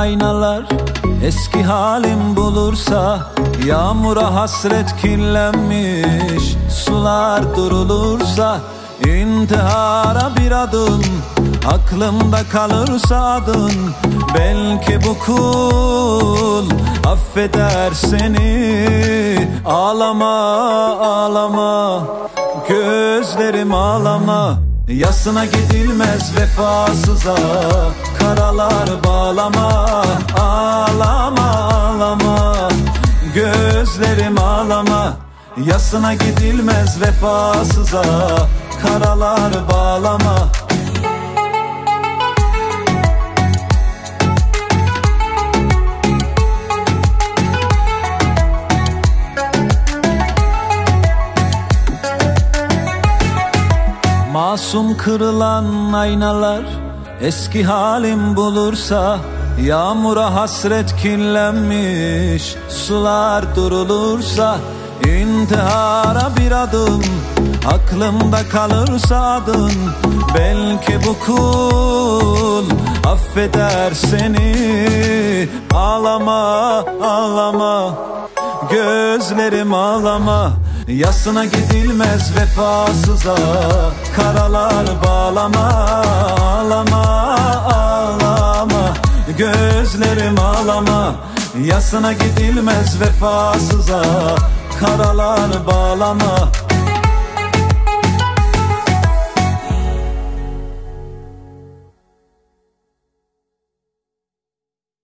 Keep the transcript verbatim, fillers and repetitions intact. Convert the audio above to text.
aynalar eski halim bulursa, yağmura hasret kirlenmiş sular durulursa, intihara bir adım aklımda kalırsa adın, belki bu kul affeder seni. Ağlama ağlama gözlerim ağlama, yasına gidilmez vefasıza karalar bağlama. Ağlama ağlama gözlerim ağlama, yasına gidilmez vefasıza karalar bağlama. Masum kırılan aynalar eski halim bulursa, yağmura hasret kirlenmiş sular durulursa, intihara bir adım aklımda kalırsa adın, belki bu kul affeder seni. Ağlama ağlama gözlerim ağlama, yasına gidilmez vefasıza karalar bağlama. Ağlama ağlama gözlerim ağlama, yasına gidilmez vefasıza karalar bağlama.